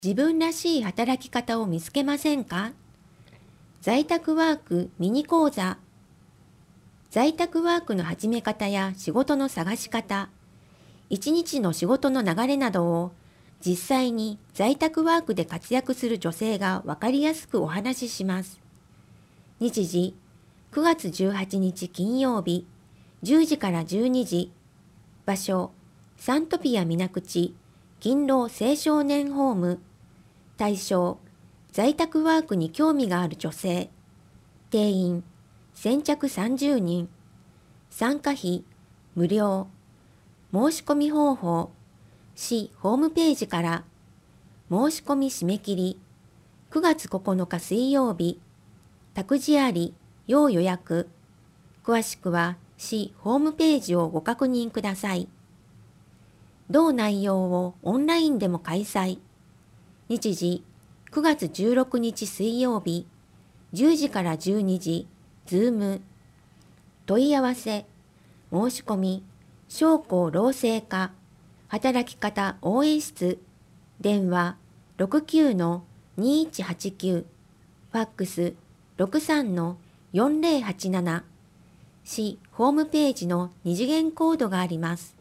自分らしい働き方を見つけませんか？在宅ワークミニ講座。在宅ワークの始め方や仕事の探し方、一日の仕事の流れなどを実際に在宅ワークで活躍する女性がわかりやすくお話しします。日時9月18日金曜日10時から12時。場所サントピア水口勤労青少年ホーム。対象在宅ワークに興味がある女性。定員先着30人。参加費無料。申し込み方法市ホームページから。申し込み締め切り9月9日水曜日。託児あり要予約。詳しくは市ホームページをご確認ください。同内容をオンラインでも開催。日時9月16日水曜日10時から12時。Zoom。問い合わせ申し込み商工労政課働き方応援室。電話69-2189。ファックス63-4087。市ホームページの二次元コードがあります。